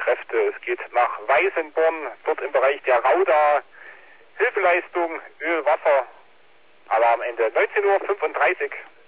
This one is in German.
Rettungskräfte. Es geht nach Weißenborn, dort im Bereich der Rauda. Hilfeleistung, Öl, Wasser. Alarm Ende 19:35 Uhr.